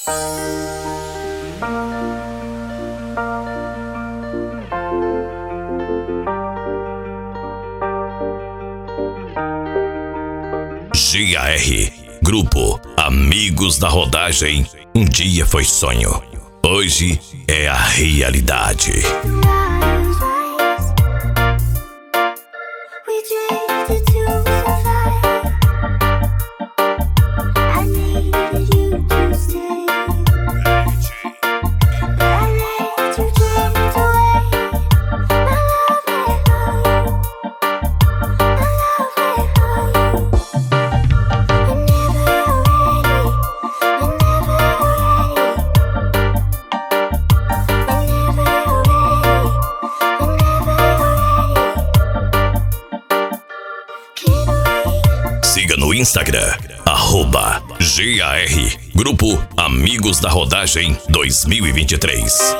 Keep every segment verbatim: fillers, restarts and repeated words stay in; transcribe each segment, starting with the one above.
G A R, Grupo Amigos da Rodagem. Um dia foi sonho, hoje é a realidade. Siga no Instagram, arroba G A R, Grupo Amigos da Rodagem dois mil e vinte e três.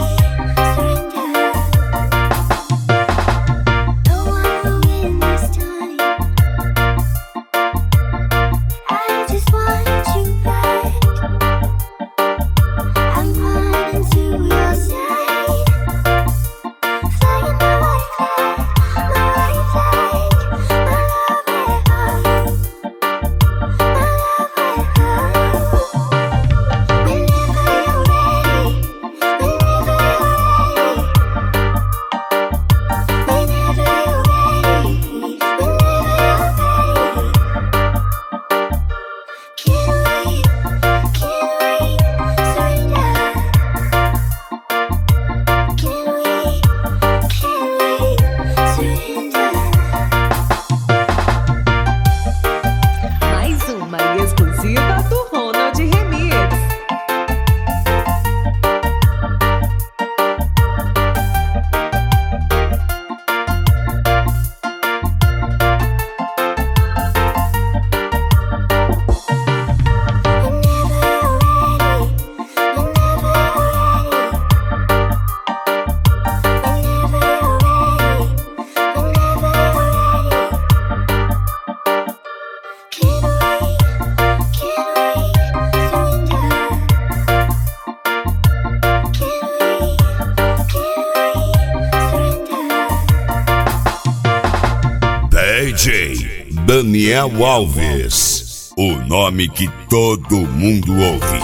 D J Daniel Alves, o nome que todo mundo ouve.